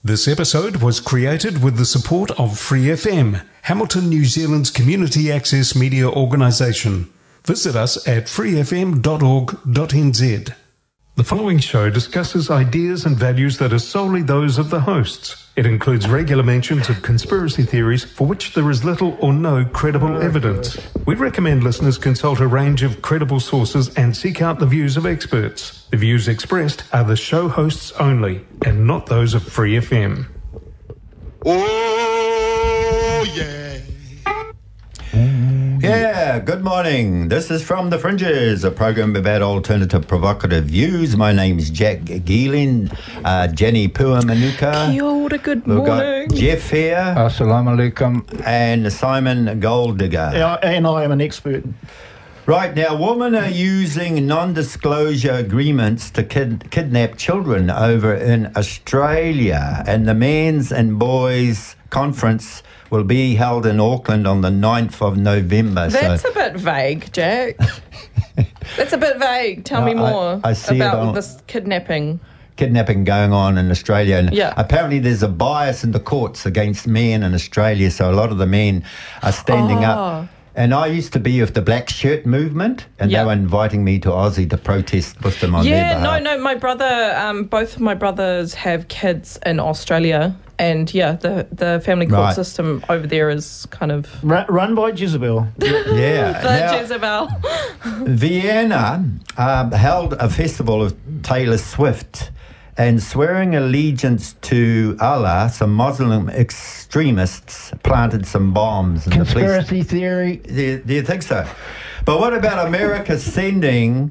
This episode was created with the support of Free FM, Hamilton, New Zealand's community access media organisation. Visit us at freefm.org.nz. The following show discusses ideas and values that are solely those of the hosts. It includes regular mentions of conspiracy theories for which there is little or no credible evidence. We recommend listeners consult a range of credible sources and seek out the views of experts. The views expressed are the show hosts only and not those of Free FM. Oh, yeah. Yeah, good morning. This is From the Fringes, a program about alternative provocative views. My name's Jack Geeling, Jenny Puamanuka. Kia ora, good We've morning. got Jeff here. Assalamu alaikum. And Simon Golddigger. And I am an expert. Right, now women are using non-disclosure agreements to kidnap children over in Australia, and the Men's and Boys Conference will be held in Auckland on the 9th of November. That's a bit vague, Jack. That's a bit vague. Tell me more I see about this kidnapping going on in Australia, and yeah. Apparently there's a bias in the courts against men in Australia, so a lot of the men are standing up. And I used to be with the Black Shirt movement, and they were inviting me to Aussie to protest with them on their behalf. No, my brother, both of my brothers have kids in Australia, and the family court system over there is kind of run by Jezebel. Yeah. Jezebel. Vienna held a festival of Taylor Swift, and swearing allegiance to Allah, some Muslim extremists planted some bombs. Conspiracy theory. Do you think so? But what about America sending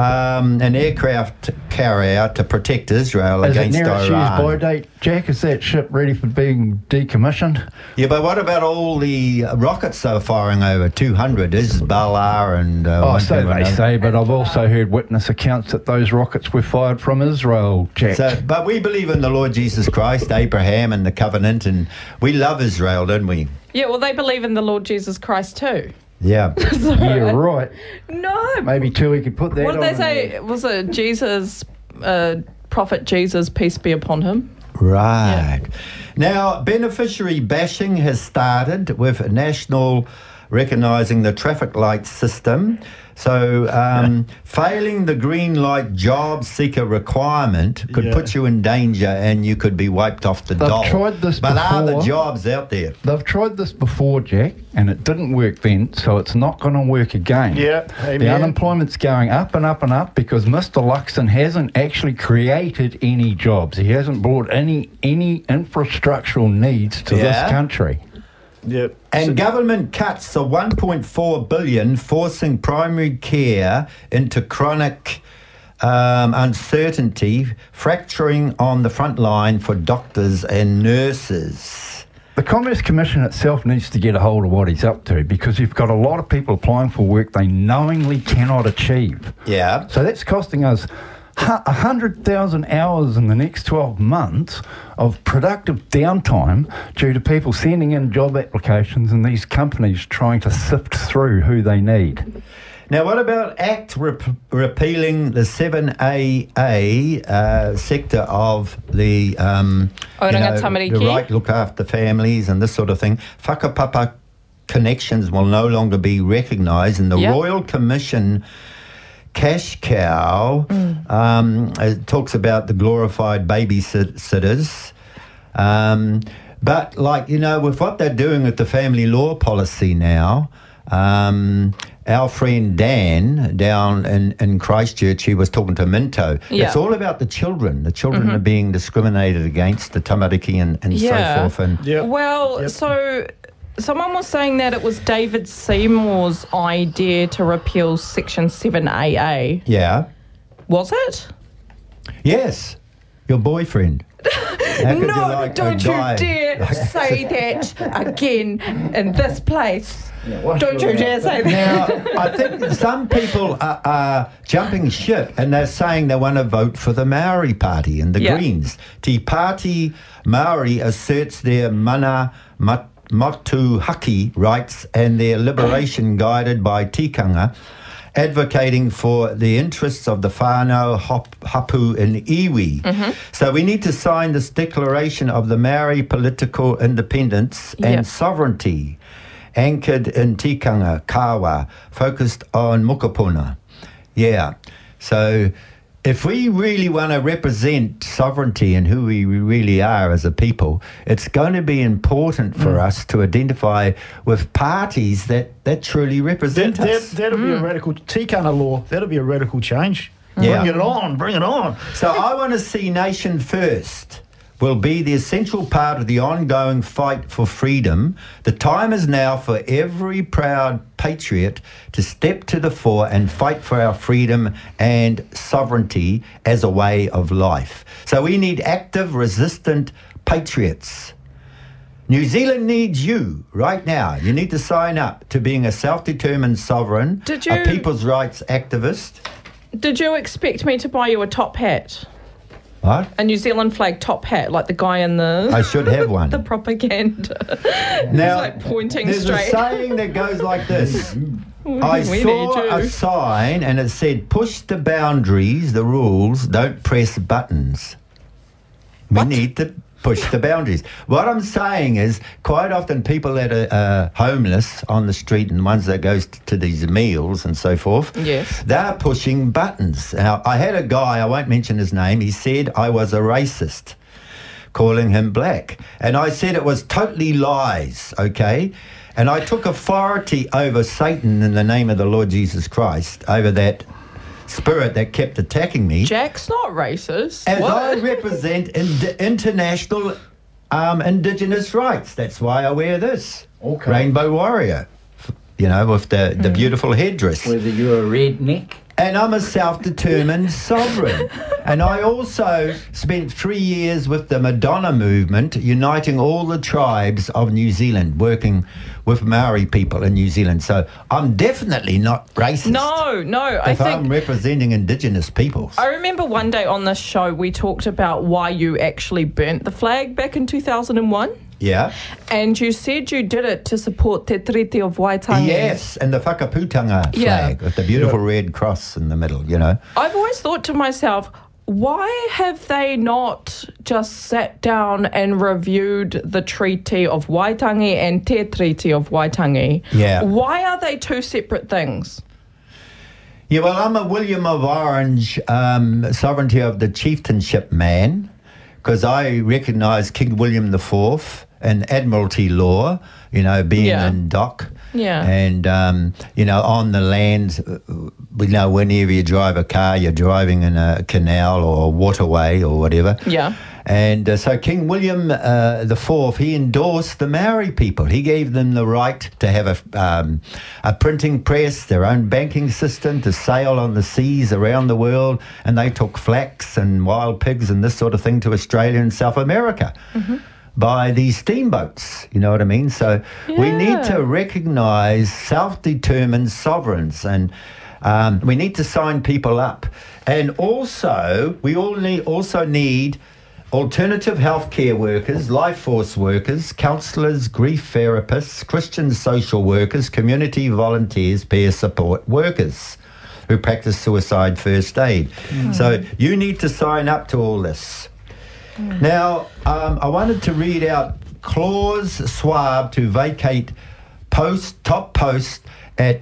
an aircraft carrier to protect Israel against Iran? Is it near its use-by date, Jack? Is that ship ready for being decommissioned? Yeah, but what about all the rockets they're firing over? 200, Hezbollah and... so they say, but I've also heard witness accounts that those rockets were fired from Israel, Jack. But we believe in the Lord Jesus Christ, Abraham and the covenant, and we love Israel, don't we? Yeah, well, they believe in the Lord Jesus Christ too. Yeah. Yeah, right. No. Maybe too, we could put that What did on they say? Was it Jesus, Prophet Jesus, peace be upon him? Right. Yeah. Now, beneficiary bashing has started with National recognising the traffic light system. So, failing the green light job seeker requirement could put you in danger and you could be wiped off the dole. They've tried this before. But are the jobs out there? They've tried this before, Jack, and it didn't work then, so it's not going to work again. Yeah, amen. The unemployment's going up and up and up because Mr. Luxon hasn't actually created any jobs. He hasn't brought any infrastructural needs to this country. Yep. And government cuts to $1.4 billion, forcing primary care into chronic uncertainty, fracturing on the front line for doctors and nurses. The Commerce Commission itself needs to get a hold of what he's up to, because you've got a lot of people applying for work they knowingly cannot achieve. Yeah. So that's costing us 100,000 hours in the next 12 months of productive downtime due to people sending in job applications and these companies trying to sift through who they need. Now, what about ACT repealing the 7AA sector of the the right to look after families and this sort of thing? Whakapapa connections will no longer be recognised, and the Royal Commission cash cow it talks about the glorified babysitters, but with what they're doing with the family law policy now, our friend Dan down in Christchurch, he was talking to Minto. It's all about the children. The children are being discriminated against, the tamariki and so forth. And So someone was saying that it was David Seymour's idea to repeal Section 7AA. Yeah. Was it? Yes. Your boyfriend. No, don't you dare say that again in this place. Don't you dare say that. Now, I think some people are jumping ship and they're saying they want to vote for the Maori Party and the Greens. Te Pāti Maori asserts their mana motuhaki rights and their liberation guided by tikanga advocating for the interests of the whānau, hapu and iwi. So we need to sign this declaration of the Maori political independence and sovereignty, anchored in tikanga, kawa, focused on mokopuna. Yeah, so if we really want to represent sovereignty and who we really are as a people, it's going to be important for us to identify with parties that truly represent us. That'll be a radical tikanga law. That'll be a radical change. Yeah. Bring it on. So I want to see Nation First will be the essential part of the ongoing fight for freedom. The time is now for every proud patriot to step to the fore and fight for our freedom and sovereignty as a way of life. So we need active, resistant patriots. New Zealand needs you right now. You need to sign up to being a self-determined sovereign, a people's rights activist. Did you expect me to buy you a top hat? What? A New Zealand flag top hat, like the guy in the... I should have one. The propaganda. Now, he's like pointing straight. There's a saying that goes like this. I saw a sign and it said, push the boundaries, the rules, don't press buttons. We need to push the boundaries. What I'm saying is, quite often people that are homeless on the street and ones that goes to these meals and so forth, they're pushing buttons. Now, I had a guy, I won't mention his name, he said I was a racist, calling him black. And I said it was totally lies, okay? And I took authority over Satan in the name of the Lord Jesus Christ, over that spirit that kept attacking me. Jack's not racist. As I represent international Indigenous rights. That's why I wear this. Okay. Rainbow Warrior. You know, with the beautiful headdress. Whether you're a redneck. And I'm a self-determined sovereign. And I also spent 3 years with the Madonna movement, uniting all the tribes of New Zealand, working with Maori people in New Zealand. So I'm definitely not racist. No, I think I'm representing Indigenous peoples. I remember one day on this show we talked about why you actually burnt the flag back in 2001. Yeah. And you said you did it to support Te Tiriti of Waitangi. Yes, and the Whakaputanga flag with the beautiful red cross in the middle, you know. I've always thought to myself, why have they not just sat down and reviewed the Treaty of Waitangi and Te Tiriti of Waitangi? Yeah. Why are they two separate things? Yeah, well, I'm a William of Orange sovereignty of the chieftainship man, because I recognise King William IV and Admiralty law, you know, being in dock. Yeah. And, you know, on the land, we know whenever you drive a car, you're driving in a canal or a waterway or whatever. Yeah. And so King William IV, he endorsed the Maori people. He gave them the right to have a printing press, their own banking system, to sail on the seas around the world. And they took flax and wild pigs and this sort of thing to Australia and South America. By these steamboats, you know what I mean? So we need to recognise self-determined sovereigns, and we need to sign people up. And also, we also need alternative healthcare workers, life force workers, counsellors, grief therapists, Christian social workers, community volunteers, peer support workers who practice suicide first aid. So you need to sign up to all this. Now, I wanted to read out Klaus Schwab to vacate top post at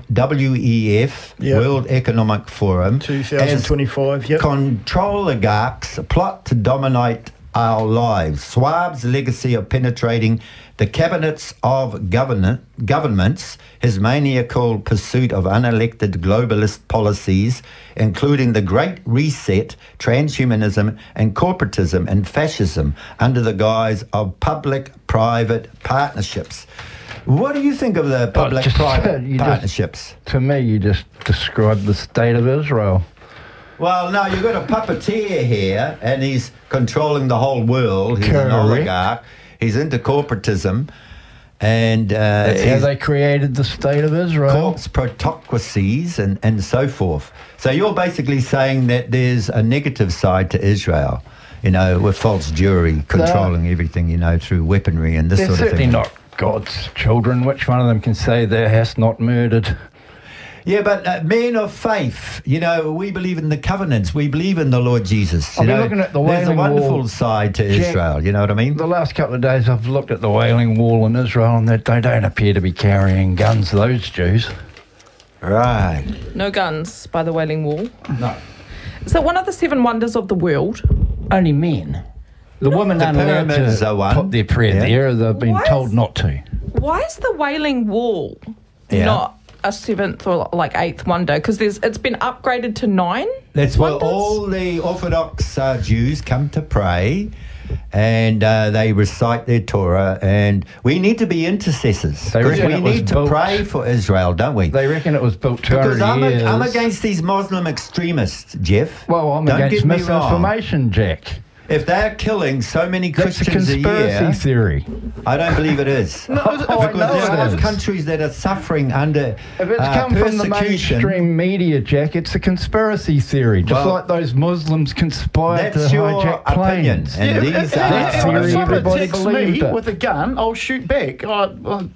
WEF, World Economic Forum, 2025. Control oligarchs plot to dominate our lives. Schwab's legacy of penetrating the cabinets of governments, his maniacal pursuit of unelected globalist policies, including the Great Reset, transhumanism and corporatism and fascism under the guise of public-private partnerships. What do you think of the public-private partnerships? To me, you just described the state of Israel. Well, no, you've got a puppeteer here, and he's controlling the whole world. He's an oligarch. He's into corporatism. And that's how they created the state of Israel. Corpse protocracies and so forth. So you're basically saying that there's a negative side to Israel, you know, with false Jewry controlling everything, you know, through weaponry and this sort of thing. They're certainly not God's children. Which one of them can say thou hast not murdered? Yeah, but men of faith, we believe in the covenants. We believe in the Lord Jesus. I've been looking at the Wailing There's a wonderful Wall, side to Israel, you know what I mean? The last couple of days I've looked at the Wailing Wall in Israel, and they don't appear to be carrying guns, those Jews. Right. No guns by the Wailing Wall. No. Is it one of the 7 wonders of the world? Only men. The women aren't allowed to put their prayer there. They've been told not to. Why is the Wailing Wall not a 7th or like 8th wonder? Because it's been upgraded to 9. That's where all the Orthodox Jews come to pray, and they recite their Torah, and we need to be intercessors. Because we need to pray for Israel, don't we? They reckon it was built 200 years. Because I'm against these Muslim extremists, Jeff. Well, I'm against misinformation, Jack. If they're killing so many Christians a year... That's a conspiracy theory. I don't believe it is. Because there are countries that are suffering under if it's come from the mainstream media, Jack, it's a conspiracy theory. Just like those Muslims conspired to hijack planes. And these are theory. If someone attacks me with a gun, I'll shoot back. No,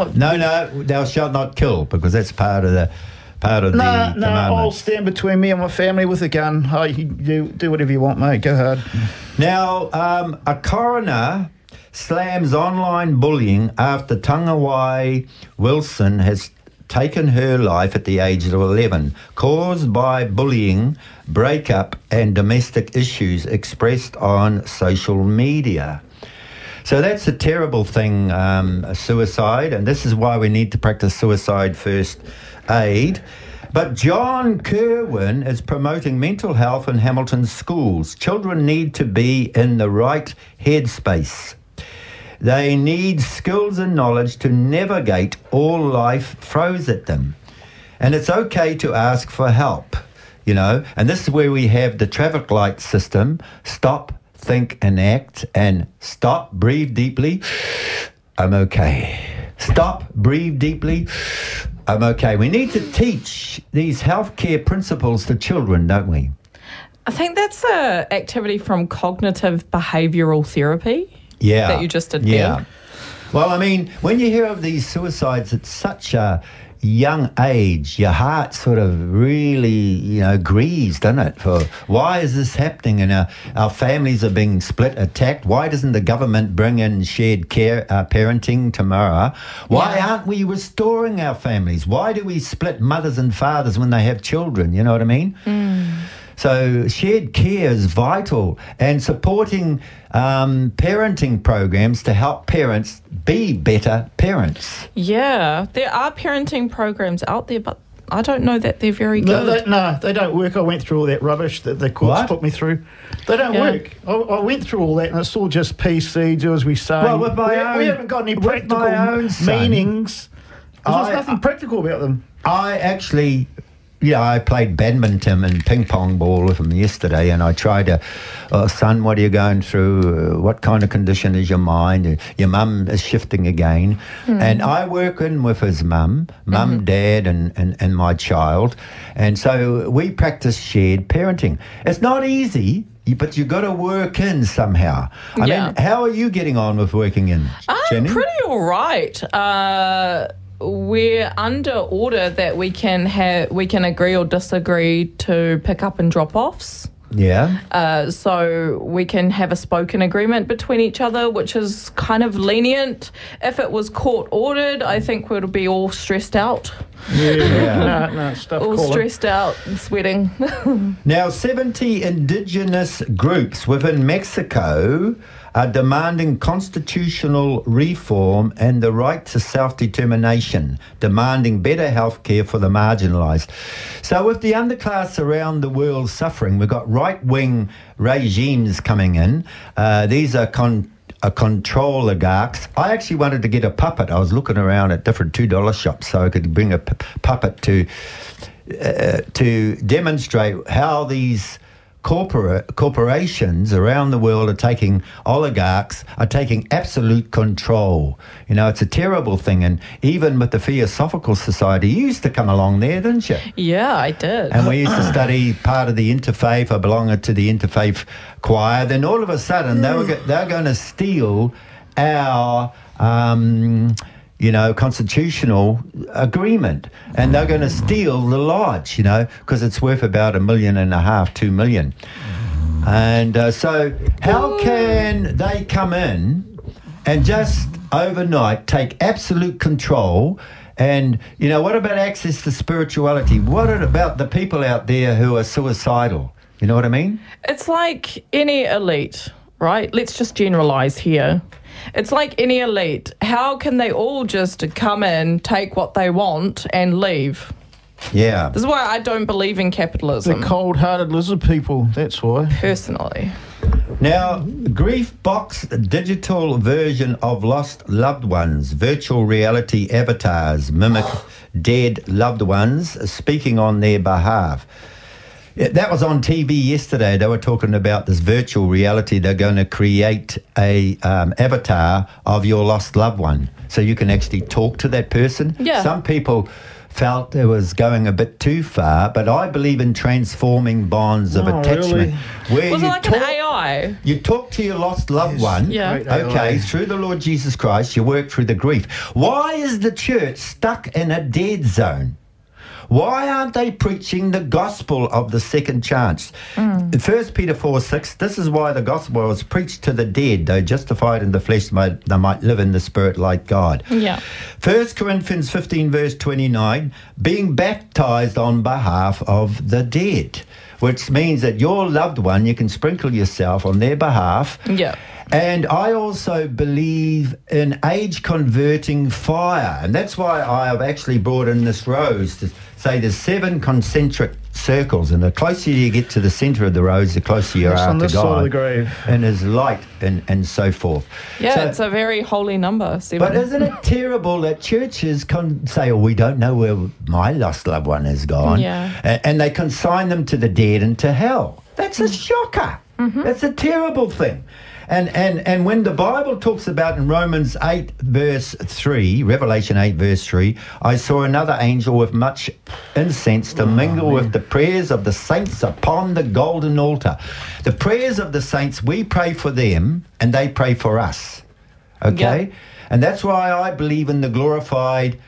thou shalt not kill, because that's part of the... No, I'll stand between me and my family with a gun. You do whatever you want, mate. Go ahead. Now, a coroner slams online bullying after Tangawai Wilson has taken her life at the age of 11, caused by bullying, breakup, and domestic issues expressed on social media. So that's a terrible thing, suicide, and this is why we need to practice suicide first aid. But John Kerwin is promoting mental health in Hamilton schools. Children need to be in the right headspace. They need skills and knowledge to navigate all life throws at them. And it's okay to ask for help, and this is where we have the traffic light system. Stop, think and act, and stop, breathe deeply. I'm okay. Stop, breathe deeply. I'm okay. We need to teach these healthcare principles to children, don't we? I think that's an activity from cognitive behavioural therapy. Yeah. That you just did there. Well, I mean, when you hear of these suicides at such a young age, your heart sort of really, grieves, doesn't it? For why is this happening? And our families are being split, attacked. Why doesn't the government bring in shared care parenting tomorrow? Why aren't we restoring our families? Why do we split mothers and fathers when they have children? You know what I mean? So shared care is vital, and supporting parenting programs to help parents be better parents. Yeah, there are parenting programs out there, but I don't know that they're very good. No, they don't work. I went through all that rubbish that the courts put me through. They don't work. I went through all that, and it's all just PC, do as we say. Well, with we haven't got any practical meanings. There's nothing practical about them. I actually... I played badminton and ping pong ball with him yesterday, and I tried to, son, what are you going through? What kind of condition is your mind? Your mum is shifting again. And I work in with his mum, dad, and my child. And so we practice shared parenting. It's not easy, but you've got to work in somehow. I mean, how are you getting on with working in, Jenny? I'm pretty all right. We're under order that we can agree or disagree to pick up and drop offs. Yeah. So we can have a spoken agreement between each other, which is kind of lenient. If it was court ordered, I think we'd be all stressed out. No, stuff all stressed out and sweating. Now, 70 indigenous groups within Mexico are demanding constitutional reform and the right to self-determination, demanding better health care for the marginalised. So with the underclass around the world suffering, we've got right-wing regimes coming in. These are control oligarchs. I actually wanted to get a puppet. I was looking around at different $2 shops so I could bring a puppet to demonstrate how these corporations around the world oligarchs are taking absolute control. It's a terrible thing. And even with the Theosophical Society, you used to come along there, didn't you? Yeah, I did. And we used to study part of the interfaith. I belonged to the interfaith choir. Then all of a sudden, they're going to steal our constitutional agreement, and they're going to steal the lodge, because it's worth about $1.5 million, $2 million. And so how can they come in and just overnight take absolute control? And, what about access to spirituality? What about the people out there who are suicidal? You know what I mean? It's like any elite, right? Let's just generalise here. It's like any elite. How can they all just come in, take what they want, and leave? Yeah. This is why I don't believe in capitalism. The cold-hearted lizard people, that's why. Personally. Now, Griefbox digital version of lost loved ones, virtual reality avatars mimic dead loved ones, speaking on their behalf. That was on TV yesterday. They were talking about this virtual reality. They're going to create a avatar of your lost loved one, so you can actually talk to that person. Yeah. Some people felt it was going a bit too far, but I believe in transforming bonds of attachment. Really? Was it like an AI? You talk to your lost loved one, through the Lord Jesus Christ, you work through the grief. Why is the church stuck in a dead zone? Why aren't they preaching the gospel of the second chance? 1 Peter 4:6, this is why the gospel was preached to the dead, though justified in the flesh, they might live in the spirit like God. Yeah. 1 Corinthians 15 verse 29, being baptized on behalf of the dead, which means that your loved one, you can sprinkle yourself on their behalf. Yeah. And I also believe in age-converting fire. And that's why I have actually brought in this rose to say there's 7 concentric circles. And the closer you get to the centre of the rose, the closer you are to God. On this side of the grave. And His light and so forth. Yeah, so, it's a very holy number, 7. But isn't it terrible that churches say, we don't know where my lost loved one has gone. Yeah. And they consign them to the dead and to hell. That's a shocker. Mm-hmm. That's a terrible thing. And when the Bible talks about in Romans 8 verse 3, Revelation 8 verse 3, I saw another angel with much incense to mingle with the prayers of the saints upon the golden altar. The prayers of the saints, we pray for them and they pray for us. Okay? Yep. And that's why I believe in the glorified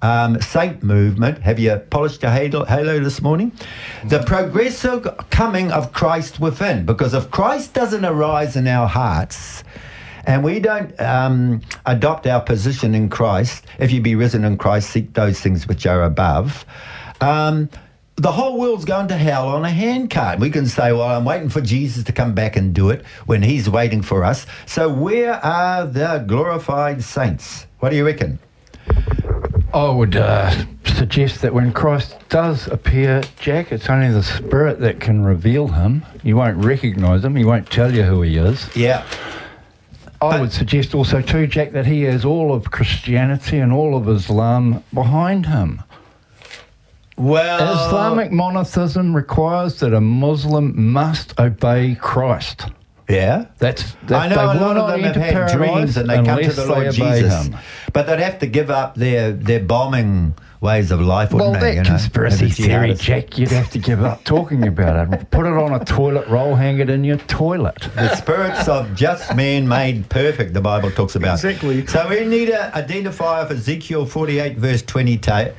saint movement. Have you polished your halo this morning? The progressive coming of Christ within. Because if Christ doesn't arise in our hearts and we don't adopt our position in Christ, if you be risen in Christ, seek those things which are above, the whole world's going to hell on a handcart. We can say, well, I'm waiting for Jesus to come back and do it when He's waiting for us. So where are the glorified saints? What do you reckon? I would suggest that when Christ does appear, Jack, it's only the Spirit that can reveal Him. You won't recognise Him. He won't tell you who He is. Yeah. I would suggest also too, Jack, that He has all of Christianity and all of Islam behind Him. Well, Islamic monotheism requires that a Muslim must obey Christ. Yeah, I know a lot of them have had dreams and they come to the Lord Jesus, but they'd have to give up their bombing ways of life, wouldn't they? Well, that conspiracy theory, Jack, you'd have to give up talking about it. Put it on a toilet roll, hang it in your toilet. The spirits of just man made perfect, the Bible talks about. Exactly. So we need to identify of Ezekiel 48 verse 22,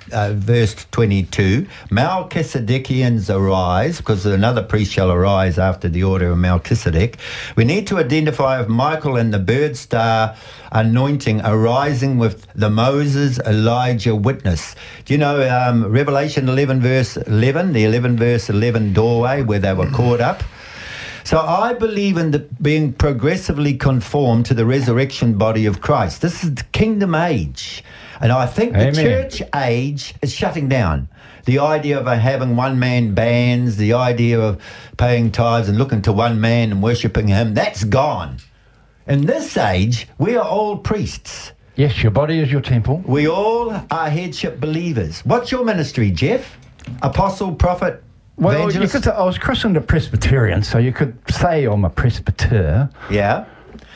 Melchizedekians arise, because another priest shall arise after the order of Melchizedek. We need to identify of Michael and the bird star anointing arising with the Moses Elijah witness. Do you know Revelation 11 verse 11, the 11 verse 11 doorway where they were caught up? So I believe in being progressively conformed to the resurrection body of Christ. This is the kingdom age. And I think the church age is shutting down. The idea of having one-man bands, the idea of paying tithes and looking to one man and worshipping him, that's gone. In this age, we are all priests. Yes, your body is your temple. We all are headship believers. What's your ministry, Jeff? Apostle, prophet, evangelist? I was christened a Presbyterian, so you could say I'm a presbyter. Yeah.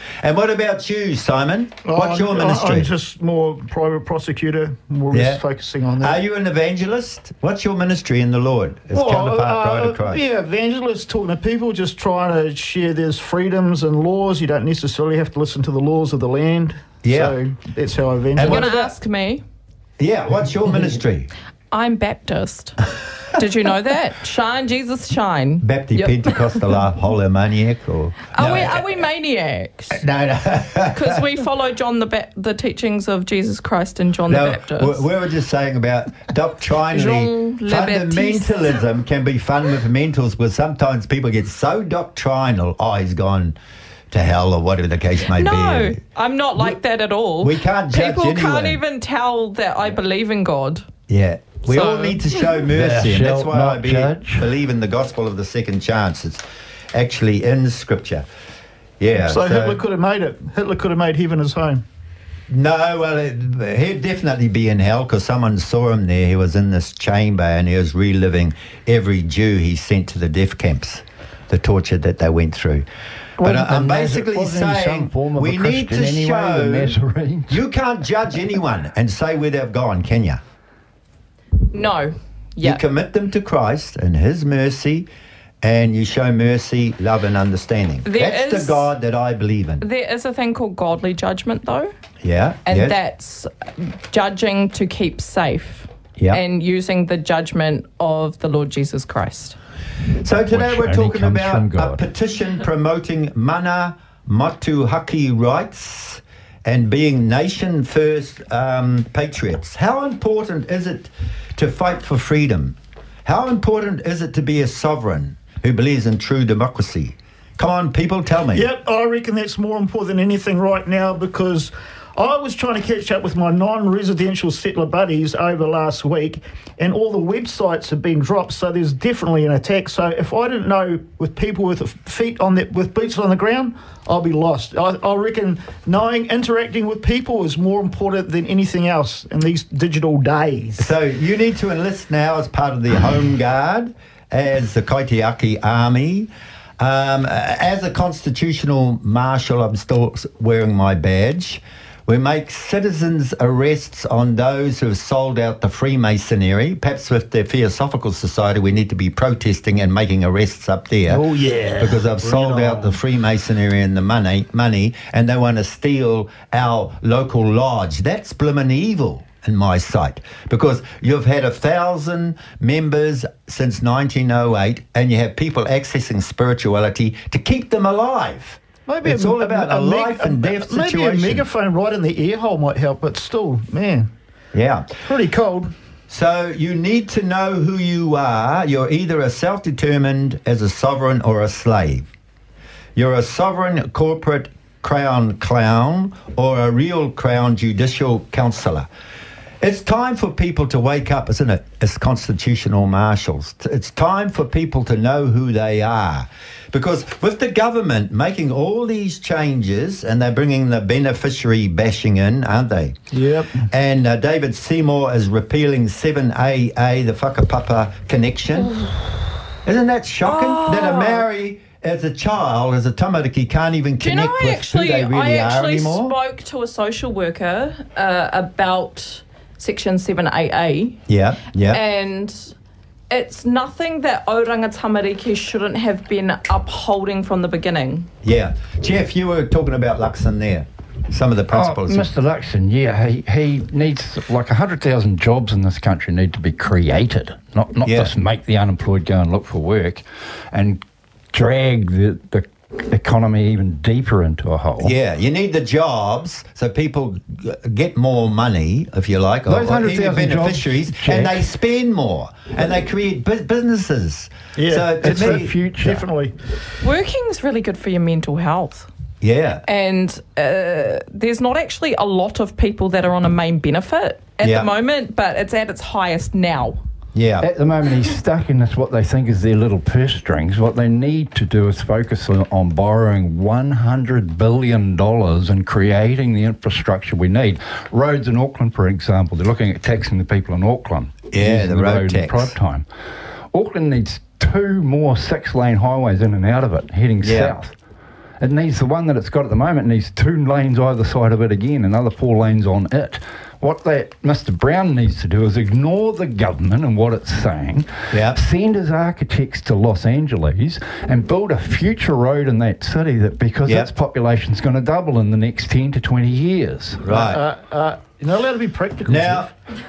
And what about you, Simon? What's your ministry? I'm just more private prosecutor, just focusing on that. Are you an evangelist? What's your ministry in the Lord as counterpart Bride of Christ? Yeah, evangelist, talking to people, just trying to share there's freedoms and laws. You don't necessarily have to listen to the laws of the land. Yeah. So that's how I evangelize. You're going to ask me? Yeah, what's your ministry? I'm Baptist. Did you know that? Shine, Jesus, shine. Baptist, Pentecostal, holy maniac, or are we maniacs? No. Because we follow the teachings of Jesus Christ and John the Baptist. We were just saying about doctrinally, fundamentalism can be fundamentals, but sometimes people get so doctrinal, he's gone to hell or whatever the case may be. No, I'm not like that at all. We can't judge People anyone. can't even tell that I believe in God. Yeah. We all need to show mercy, and that's why I believe in the gospel of the second chance. It's actually in Scripture. Yeah. So Hitler could have made it. Hitler could have made heaven his home. No, well, he'd definitely be in hell because someone saw him there. He was in this chamber and he was reliving every Jew he sent to the death camps, the torture that they went through. But I'm basically saying we need to show you can't judge anyone and say where they've gone, can you? No. You commit them to Christ and His mercy, and you show mercy, love, and understanding. That's the God that I believe in. There is a thing called godly judgment, though. Yeah. And that's judging to keep safe. Yeah. And using the judgment of the Lord Jesus Christ. So today we're talking about a petition promoting mana motuhake rights and being nation first patriots. How important is it to fight for freedom? How important is it to be a sovereign who believes in true democracy? Come on, people, tell me. Yep, I reckon that's more important than anything right now, because I was trying to catch up with my non-residential settler buddies over last week, and all the websites have been dropped, so there's definitely an attack. So if I didn't know, with people with with boots on the ground, I'll be lost. I reckon interacting with people is more important than anything else in these digital days. So you need to enlist now as part of the Home Guard, as the Kaitiaki Army. As a constitutional marshal, I'm still wearing my badge. We make citizens' arrests on those who have sold out the Freemasonry. Perhaps with the Theosophical Society, we need to be protesting and making arrests up there. Oh, yeah. Because they've sold out the Freemasonry and the money, and they want to steal our local lodge. That's blimmin' evil in my sight, because you've had 1,000 members since 1908, and you have people accessing spirituality to keep them alive. Maybe it's all about a life and death situation. Maybe a megaphone right in the ear hole might help, but still, man. Yeah. Pretty cold. So you need to know who you are. You're either a self-determined as a sovereign or a slave. You're a sovereign corporate crown clown or a real crown judicial counsellor. It's time for people to wake up, isn't it, as constitutional marshals? It's time for people to know who they are. Because with the government making all these changes, and they're bringing the beneficiary bashing in, aren't they? Yep. And David Seymour is repealing 7AA, the whakapapa connection. Isn't that shocking? That a Maori as a child, as a tamariki, can't even connect with who they really are anymore? I spoke to a social worker about Section 7AA. Yeah. And it's nothing that Oranga Tamariki shouldn't have been upholding from the beginning. Yeah. Jeff, you were talking about Luxon there. Some of the principles. Mr. Luxon, he needs, like 100,000 jobs in this country need to be created, not just make the unemployed go and look for work and drag the economy even deeper into a hole. Yeah, you need the jobs so people get more money, if you like, those 100,000 beneficiaries, jobs, and they spend more, and they create businesses. Yeah, so it's the future. Definitely. Working's really good for your mental health. Yeah. And there's not actually a lot of people that are on a main benefit at the moment, but it's at its highest now. Yeah. At the moment, he's stuck in this, what they think is their little purse strings. What they need to do is focus on borrowing $100 billion and creating the infrastructure we need. Roads in Auckland, for example, they're looking at taxing the people in Auckland. Yeah, the road tax. In prime time. Auckland needs 2 more 6-lane highways in and out of it, heading south. It needs the one that it's got at the moment, needs 2 lanes either side of it again, another 4 lanes on it. What that Mr. Brown needs to do is ignore the government and what it's saying, send his architects to Los Angeles and build a future road in that city that because its population's going to double in the next 10 to 20 years. Right. You're not allowed to be practical. Now,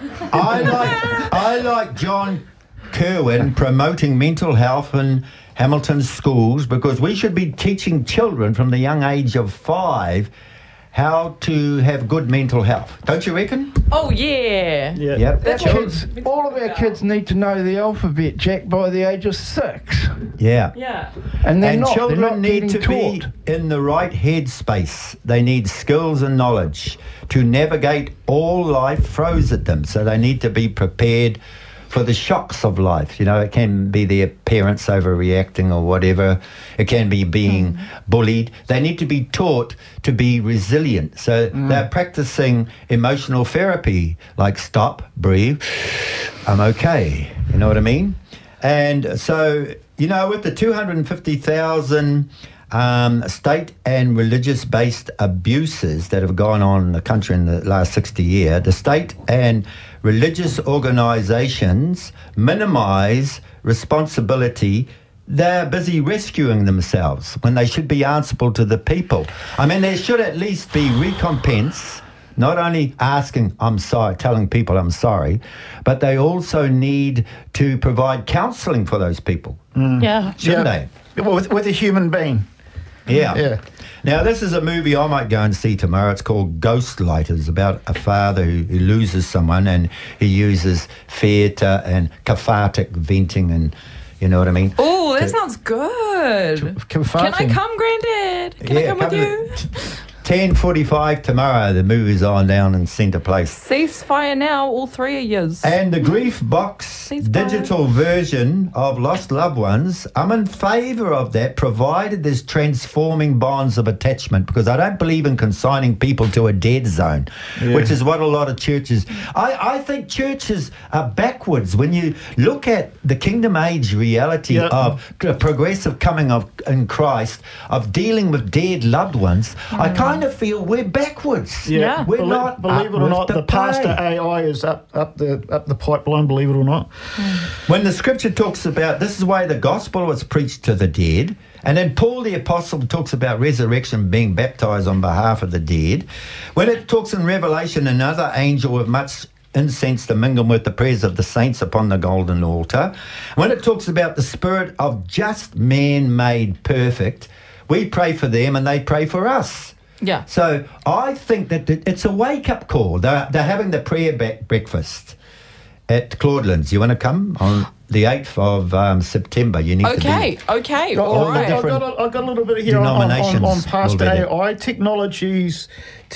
I like John Kerwin promoting mental health in Hamilton schools because we should be teaching children from the young age of 5 how to have good mental health. Don't you reckon? Oh, yeah. Yep. All of our kids need to know the alphabet, Jack, by the age of 6. Yeah. And children need to be in the right headspace. They need skills and knowledge to navigate all life throws at them. So they need to be prepared for the shocks of life. It can be their parents overreacting or whatever. It can be being bullied. They need to be taught to be resilient. So they're practicing emotional therapy, like stop, breathe, I'm okay. You know what I mean? And so, with the 250,000 state and religious-based abuses that have gone on in the country in the last 60 years, the state and religious organisations minimise responsibility. They're busy rescuing themselves when they should be answerable to the people. I mean, there should at least be recompense, not only asking, I'm sorry, telling people I'm sorry, but they also need to provide counselling for those people. Shouldn't they? Well, with a human being. Yeah. Now, this is a movie I might go and see tomorrow. It's called Ghostlighters, about a father who loses someone and he uses theatre and cathartic venting and, you know what I mean? Oh, that sounds good. Can I come, Granddad? Can I come with you? 10:45 tomorrow. The movie's on down in Centre Place. Ceasefire now, all 3 of yous. And the Grief Box digital version of Lost Loved Ones, I'm in favour of that, provided there's transforming bonds of attachment, because I don't believe in consigning people to a dead zone, which is what a lot of churches... I think churches are backwards. When you look at the kingdom age reality of progressive coming of in Christ, of dealing with dead loved ones, I kind of feel we're backwards. We're not. Believe it or not, the pastor AI is up the pipeline. Believe it or not. When the scripture talks about this is the way the gospel was preached to the dead, and then Paul the apostle talks about resurrection, being baptized on behalf of the dead. When it talks in Revelation, another angel with much incense to mingle with the prayers of the saints upon the golden altar. When it talks about the spirit of just man made perfect, we pray for them and they pray for us. Yeah. So I think that it's a wake-up call. They're having the prayer breakfast at Claudelands. You want to come on the 8th of September? You need to be... Okay. All right. I've got a little bit here on past AI technologies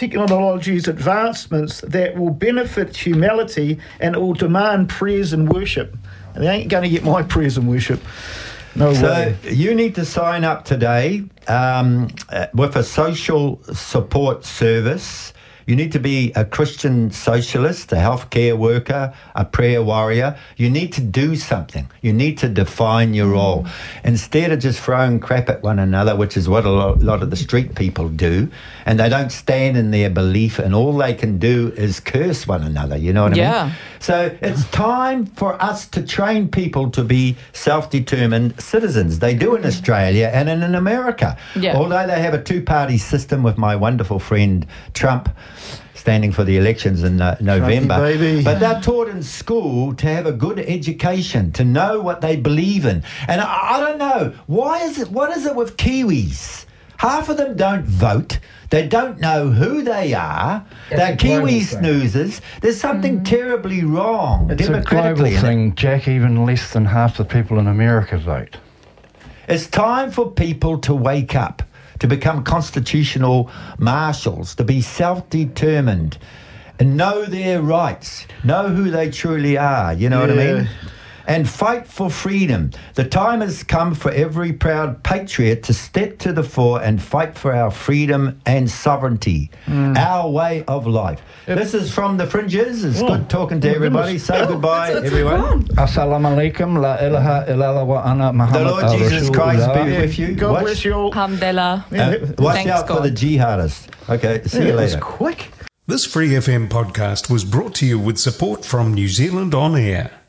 advancements that will benefit humanity and it will demand prayers and worship. And they ain't going to get my prayers and worship. No way. So you need to sign up today with a social support service. You need to be a Christian socialist, a healthcare worker, a prayer warrior. You need to do something. You need to define your role. Instead of just throwing crap at one another, which is what a lot of the street people do, and they don't stand in their belief, and all they can do is curse one another, you know what I mean? So it's time for us to train people to be self-determined citizens. They do in Australia and in America. Although they have a two-party system with my wonderful friend Trump standing for the elections in November. Trumpy, but they're taught in school to have a good education, to know what they believe in. And I don't know, what is it with Kiwis? Half of them don't vote. They don't know who they are. They're Kiwi snoozers. There's something terribly wrong it's democratically. It's a global thing, Jack. Even less than half the people in America vote. It's time for people to wake up, to become constitutional marshals, to be self-determined and know their rights, know who they truly are. You know what I mean? and fight for freedom. The time has come for every proud patriot to step to the fore and fight for our freedom and sovereignty, our way of life. This is from The Fringes. It's good talking to everybody. Say goodbye, everyone. Assalamu alaikum, la ilaha illallah wa ana Muhammad. The Lord Jesus Christ be with you. God bless you all. Alhamdulillah. Watch out for the jihadists. Okay, see you later. That was quick. This Free FM podcast was brought to you with support from New Zealand On Air.